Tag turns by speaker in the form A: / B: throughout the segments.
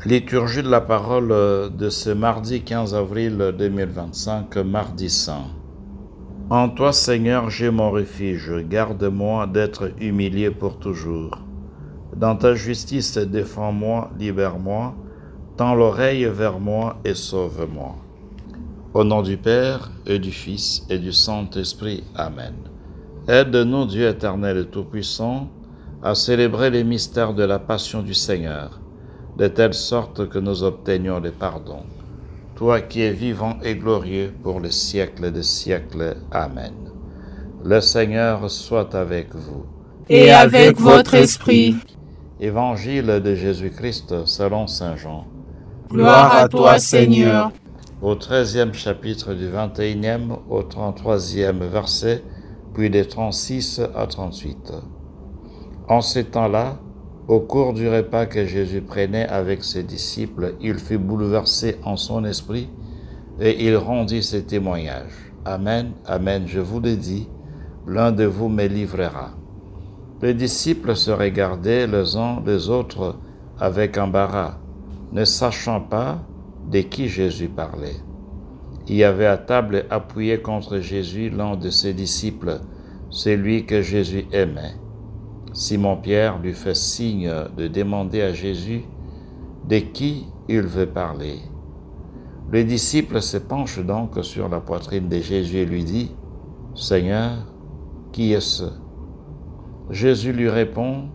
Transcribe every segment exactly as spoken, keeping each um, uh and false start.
A: Liturgie de la parole de ce mardi quinze avril deux mille vingt-cinq, mardi saint. En toi, Seigneur, j'ai mon refuge, garde-moi d'être humilié pour toujours. Dans ta justice, défends-moi, libère-moi, tends l'oreille vers moi et sauve-moi. Au nom du Père, et du Fils, et du Saint-Esprit. Amen. Aide-nous, Dieu éternel et tout-puissant, à célébrer les mystères de la passion du Seigneur, de telle sorte que nous obtenions le pardon. Toi qui es vivant et glorieux pour les siècles des siècles. Amen. Le Seigneur soit avec vous.
B: Et avec votre esprit.
A: Évangile de Jésus-Christ selon saint Jean.
B: Gloire à toi, Seigneur.
A: Au treizième chapitre du vingt et unième au trente-troisième verset, puis des trente-six à trente-huit. En ces temps-là, au cours du repas que Jésus prenait avec ses disciples, il fut bouleversé en son esprit et il rendit ce témoignage. Amen, amen, je vous le dis, l'un de vous me livrera. Les disciples se regardaient les uns les autres avec embarras, ne sachant pas de qui Jésus parlait. Il y avait à table appuyé contre Jésus l'un de ses disciples, celui que Jésus aimait. Simon-Pierre lui fait signe de demander à Jésus de qui il veut parler. Le disciple se penche donc sur la poitrine de Jésus et lui dit « Seigneur, qui est-ce » Jésus lui répond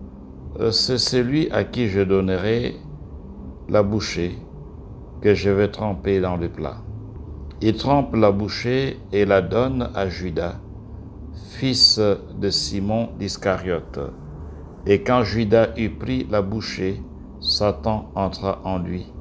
A: « C'est celui à qui je donnerai la bouchée que je vais tremper dans le plat. » Il trempe la bouchée et la donne à Judas, fils de Simon d'Iscariote. Et quand Judas eut pris la bouchée, Satan entra en lui.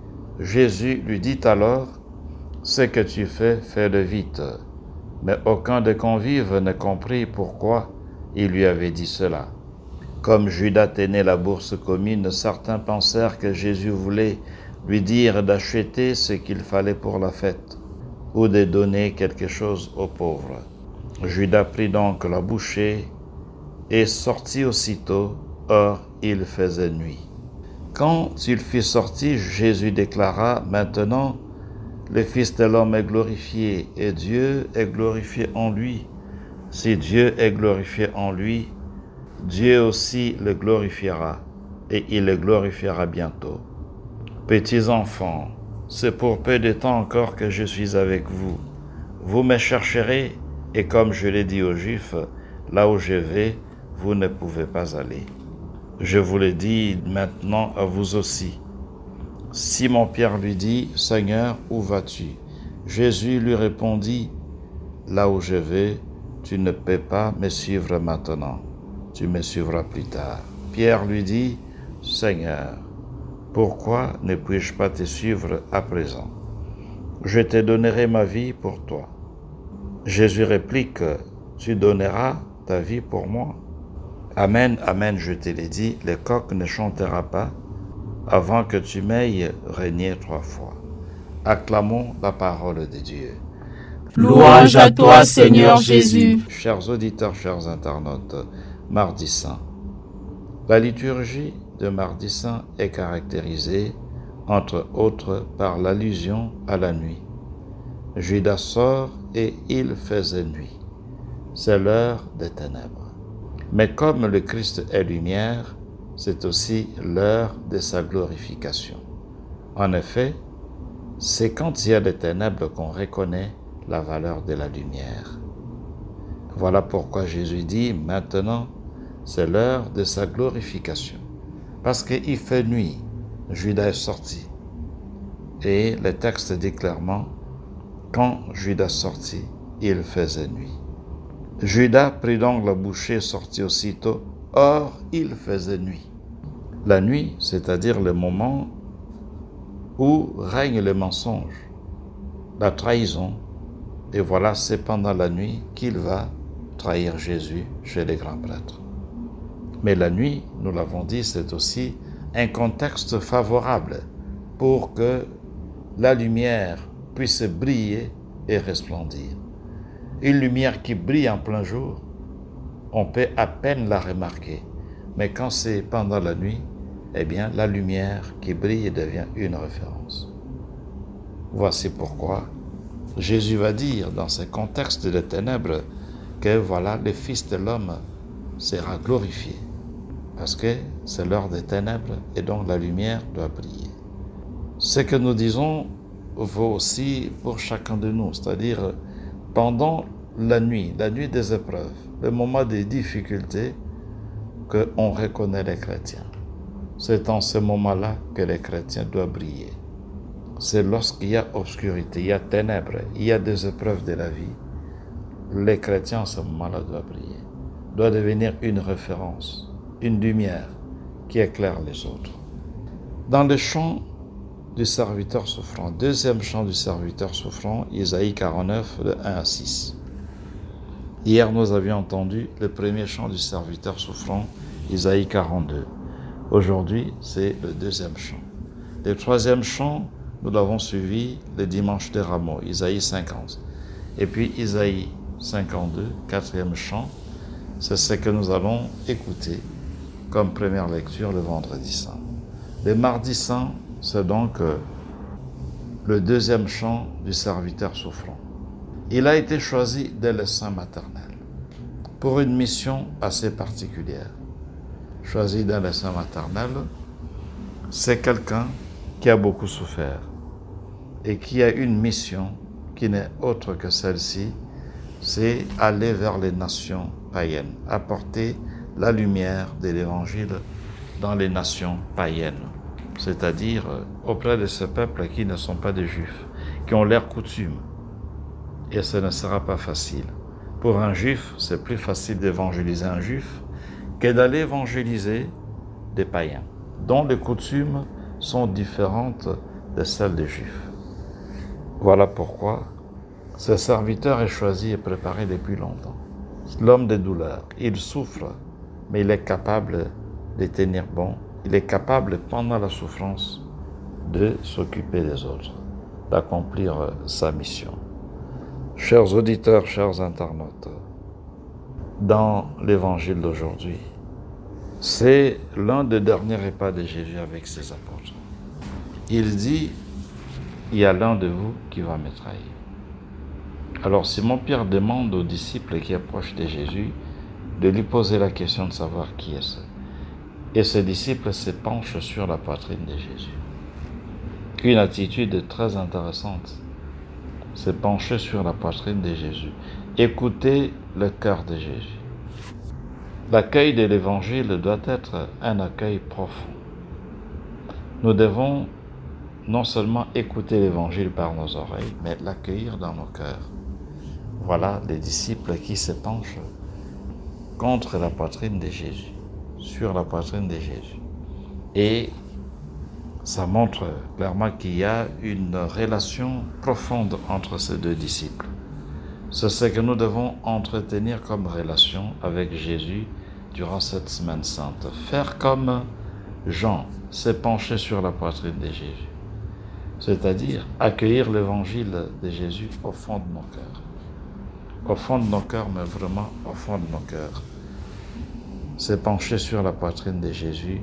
A: Jésus lui dit alors, « Ce que tu fais, fais-le vite. » Mais aucun des convives ne comprit pourquoi il lui avait dit cela. Comme Judas tenait la bourse commune, certains pensèrent que Jésus voulait lui dire d'acheter ce qu'il fallait pour la fête, ou de donner quelque chose aux pauvres. Judas prit donc la bouchée et sortit aussitôt, or il faisait nuit. Quand il fut sorti, Jésus déclara, « Maintenant, le Fils de l'homme est glorifié, et Dieu est glorifié en lui. Si Dieu est glorifié en lui, Dieu aussi le glorifiera, et il le glorifiera bientôt. Petits enfants, c'est pour peu de temps encore que je suis avec vous. Vous me chercherez, et comme je l'ai dit aux Juifs, là où je vais, vous ne pouvez pas aller. Je vous le dis maintenant à vous aussi. » Simon-Pierre lui dit, « Seigneur, où vas-tu » Jésus lui répondit, « Là où je vais, tu ne peux pas me suivre maintenant. Tu me suivras plus tard. » Pierre lui dit, « Seigneur, pourquoi ne puis-je pas te suivre à présent? Je te donnerai ma vie pour toi. » Jésus réplique, « Tu donneras ta vie pour moi? Amen, amen, je te l'ai dit, le coq ne chantera pas avant que tu m'aies régné trois fois. » Acclamons la parole de Dieu.
B: Louange à toi, Seigneur Jésus.
A: Chers auditeurs, chers internautes, mardi saint. La liturgie de mardi saint est caractérisée, entre autres, par l'allusion à la nuit. Judas sort et il faisait nuit. C'est l'heure des ténèbres. Mais comme le Christ est lumière, c'est aussi l'heure de sa glorification. En effet, c'est quand il y a des ténèbres qu'on reconnaît la valeur de la lumière. Voilà pourquoi Jésus dit, maintenant, c'est l'heure de sa glorification. Parce qu'il fait nuit, Judas est sorti. Et le texte dit clairement, quand Judas sortit, il faisait nuit. Judas prit donc la bouchée et sortit aussitôt, or il faisait nuit. La nuit, c'est-à-dire le moment où règne le mensonge, la trahison, et voilà, c'est pendant la nuit qu'il va trahir Jésus chez les grands prêtres. Mais la nuit, nous l'avons dit, c'est aussi un contexte favorable pour que la lumière puisse briller et resplendir. Une lumière qui brille en plein jour, on peut à peine la remarquer. Mais quand c'est pendant la nuit, eh bien, la lumière qui brille devient une référence. Voici pourquoi Jésus va dire dans ce contexte de ténèbres que voilà, le Fils de l'homme sera glorifié. Parce que c'est l'heure des ténèbres et donc la lumière doit briller. Ce que nous disons vaut aussi pour chacun de nous, c'est-à-dire pendant la nuit, la nuit des épreuves, le moment des difficultés, qu'on reconnaît les chrétiens. C'est en ce moment-là que les chrétiens doivent briller. C'est lorsqu'il y a obscurité, il y a ténèbres, il y a des épreuves de la vie, les chrétiens en ce moment-là doivent briller, doivent devenir une référence, une lumière qui éclaire les autres. Dans le chant du serviteur souffrant, deuxième chant du serviteur souffrant, Isaïe quarante-neuf, de un à six. Hier, nous avions entendu le premier chant du serviteur souffrant, Isaïe quarante-deux. Aujourd'hui, c'est le deuxième chant. Le troisième chant, nous l'avons suivi le dimanche des Rameaux, Isaïe cinquante. Et puis Isaïe cinquante-deux, quatrième chant, c'est ce que nous allons écouter comme première lecture le vendredi saint. Le mardi saint, c'est donc le deuxième chant du serviteur souffrant. Il a été choisi dès le sein maternel pour une mission assez particulière. Choisi dès le sein maternel, c'est quelqu'un qui a beaucoup souffert et qui a une mission qui n'est autre que celle-ci, c'est aller vers les nations païennes, apporter la lumière de l'Évangile dans les nations païennes, c'est-à-dire auprès de ces peuples qui ne sont pas des Juifs, qui ont leurs coutumes. Et ce ne sera pas facile. Pour un Juif, c'est plus facile d'évangéliser un Juif que d'aller évangéliser des païens, dont les coutumes sont différentes de celles des Juifs. Voilà pourquoi ce serviteur est choisi et préparé depuis longtemps. L'homme des douleurs, il souffre, mais il est capable de tenir bon. Il est capable, pendant la souffrance, de s'occuper des autres, d'accomplir sa mission. Chers auditeurs, chers internautes, dans l'évangile d'aujourd'hui, c'est l'un des derniers repas de Jésus avec ses apôtres. Il dit, il y a l'un de vous qui va me trahir. Alors Simon-Pierre demande aux disciples qui approchent de Jésus de lui poser la question de savoir qui est ce. Et ses disciples se penchent sur la poitrine de Jésus. Une attitude très intéressante, se pencher sur la poitrine de Jésus. Écouter le cœur de Jésus. L'accueil de l'Évangile doit être un accueil profond. Nous devons non seulement écouter l'Évangile par nos oreilles, mais l'accueillir dans nos cœurs. Voilà les disciples qui se penchent contre la poitrine de Jésus, sur la poitrine de Jésus. Et ça montre clairement qu'il y a une relation profonde entre ces deux disciples. C'est ce que nous devons entretenir comme relation avec Jésus durant cette semaine sainte. Faire comme Jean, se pencher sur la poitrine de Jésus. C'est-à-dire accueillir l'évangile de Jésus au fond de nos cœurs. Au fond de nos cœurs, mais vraiment au fond de nos cœurs. Se pencher sur la poitrine de Jésus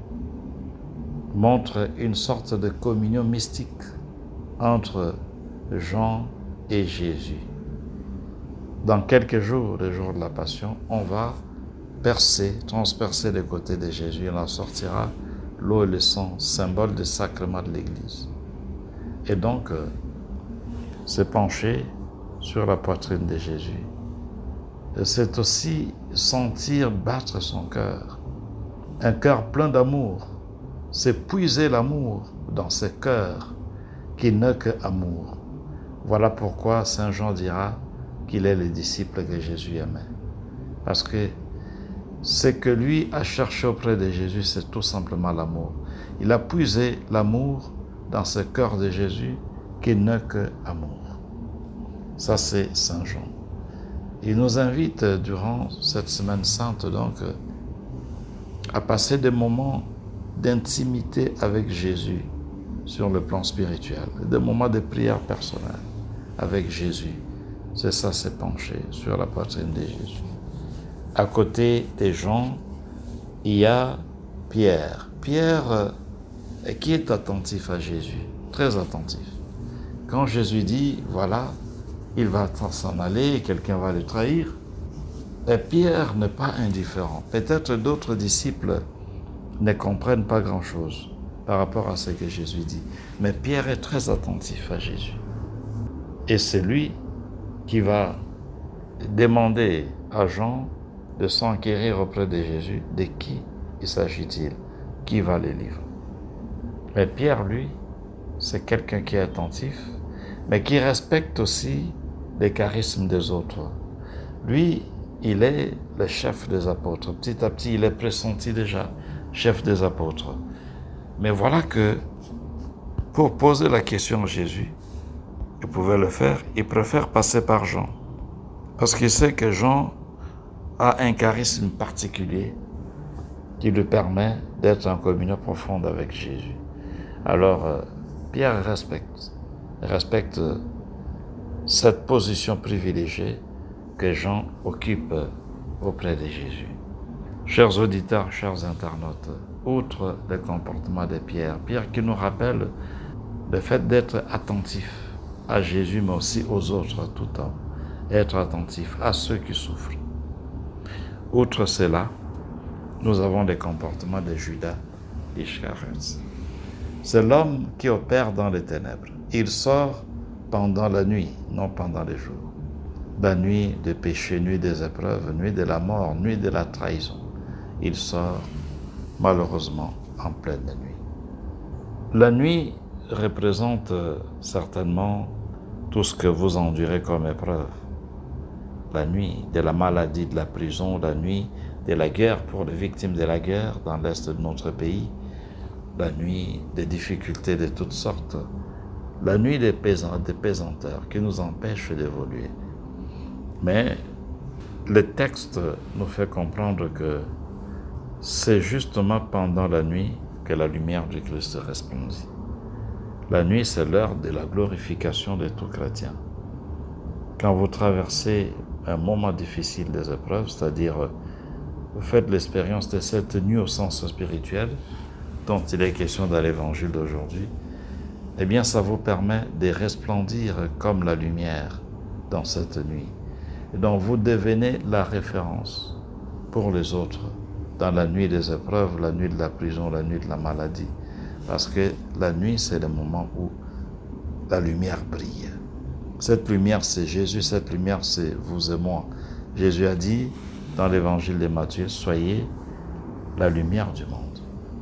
A: montre une sorte de communion mystique entre Jean et Jésus. Dans quelques jours, le jour de la Passion, on va percer, transpercer les côtés de Jésus. Il en sortira l'eau et le sang, symbole du sacrement de l'Église. Et donc, euh, se pencher sur la poitrine de Jésus, c'est aussi sentir battre son cœur. Un cœur plein d'amour. C'est puiser l'amour dans ce cœur qui n'est que amour. Voilà pourquoi Saint Jean dira qu'il est le disciple que Jésus aimait. Parce que ce que lui a cherché auprès de Jésus, c'est tout simplement l'amour. Il a puisé l'amour dans ce cœur de Jésus qui n'est que amour. Ça, c'est Saint Jean. Il nous invite durant cette semaine sainte donc à passer des moments d'intimité avec Jésus sur le plan spirituel, des moments de prière personnelle avec Jésus. C'est ça, se pencher sur la poitrine de Jésus. À côté des gens, il y a Pierre. Pierre, euh, qui est attentif à Jésus, très attentif. Quand Jésus dit, voilà, il va s'en aller et quelqu'un va le trahir, et Pierre n'est pas indifférent. Peut-être d'autres disciples ne comprennent pas grand-chose par rapport à ce que Jésus dit. Mais Pierre est très attentif à Jésus. Et c'est lui qui va demander à Jean de s'enquérir auprès de Jésus de qui il s'agit-il, qui va les livrer. Mais Pierre, lui, c'est quelqu'un qui est attentif, mais qui respecte aussi les charismes des autres. Lui, il est le chef des apôtres. Petit à petit, il est pressenti déjà chef des apôtres. Mais voilà que, pour poser la question à Jésus, il pouvait le faire, il préfère passer par Jean. Parce qu'il sait que Jean a un charisme particulier qui lui permet d'être en communion profonde avec Jésus. Alors, euh, Pierre respecte, respecte cette position privilégiée que Jean occupe auprès de Jésus. Chers auditeurs, chers internautes, outre le comportement de Pierre, Pierre qui nous rappelle le fait d'être attentif à Jésus, mais aussi aux autres, à tout homme, être attentif à ceux qui souffrent. Outre cela, nous avons les comportements de Judas Iscariot. C'est l'homme qui opère dans les ténèbres. Il sort pendant la nuit, non pendant les jours. La nuit des péchés, nuit des épreuves, nuit de la mort, nuit de la trahison. Il sort malheureusement en pleine nuit. La nuit représente certainement tout ce que vous endurez comme épreuve. La nuit de la maladie, de la prison, la nuit de la guerre pour les victimes de la guerre dans l'est de notre pays, la nuit des difficultés de toutes sortes, la nuit des, pesant, des pesanteurs qui nous empêchent d'évoluer. Mais le texte nous fait comprendre que c'est justement pendant la nuit que la lumière du Christ resplendit. La nuit, c'est l'heure de la glorification de tout chrétien. Quand vous traversez un moment difficile des épreuves, c'est-à-dire vous faites l'expérience de cette nuit au sens spirituel, dont il est question dans l'évangile d'aujourd'hui, eh bien ça vous permet de resplendir comme la lumière dans cette nuit. Et donc vous devenez la référence pour les autres dans la nuit des épreuves, la nuit de la prison, la nuit de la maladie. Parce que la nuit, c'est le moment où la lumière brille. Cette lumière, c'est Jésus, cette lumière, c'est vous et moi. Jésus a dit dans l'évangile de Matthieu, soyez la lumière du monde.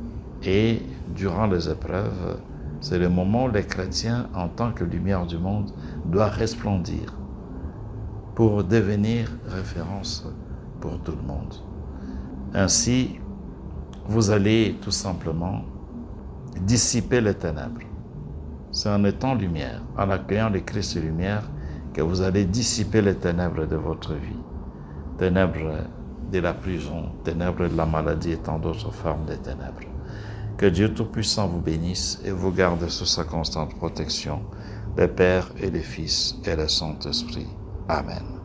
A: Et durant les épreuves, c'est le moment où les chrétiens, en tant que lumière du monde, doivent resplendir pour devenir référence pour tout le monde. Ainsi, vous allez tout simplement dissiper les ténèbres. C'est en étant lumière, en accueillant le Christ lumière, que vous allez dissiper les ténèbres de votre vie. Ténèbres de la prison, ténèbres de la maladie et tant d'autres formes de ténèbres. Que Dieu Tout-Puissant vous bénisse et vous garde sous sa constante protection, le Père et le Fils et le Saint-Esprit. Amen.